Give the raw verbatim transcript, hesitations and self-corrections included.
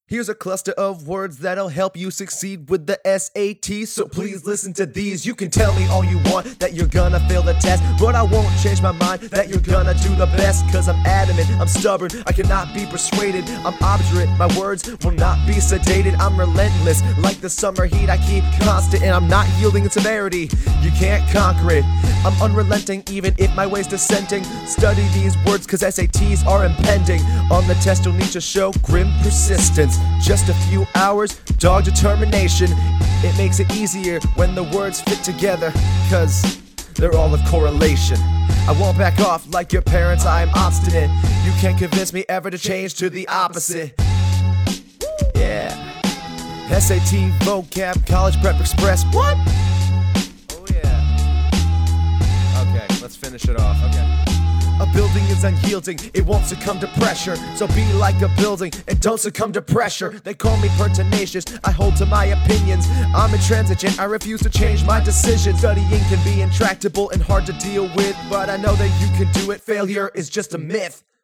Here's a cluster of words that'll help you succeed with the S A T, so please listen to these. You can tell me all you want that you're gonna fail the test, but I won't change my mind that you're gonna do the best. Cause I'm adamant, I'm stubborn, I cannot be persuaded. I'm obdurate, my words will not be sedated. I'm relentless, like the summer heat, I keep constant, and I'm not yielding in severity. You can't conquer it, I'm unrelenting even if my way's dissenting. Study these words cause S A Ts are impending. On the test you'll need to show grim persistence. Just a few hours, dog determination. It makes it easier when the words fit together, cause they're all of correlation. I won't back off like your parents, I am obstinate. You can't convince me ever to change to the opposite. Yeah. S A T, vocab, college prep express, what? Oh yeah. Okay, let's finish it off, okay. A building is unyielding, it won't succumb to pressure. So be like a building and don't succumb to pressure. They call me pertinacious, I hold to my opinions. I'm intransigent, I refuse to change my decisions. Studying can be intractable and hard to deal with, but I know that you can do it. Failure is just a myth.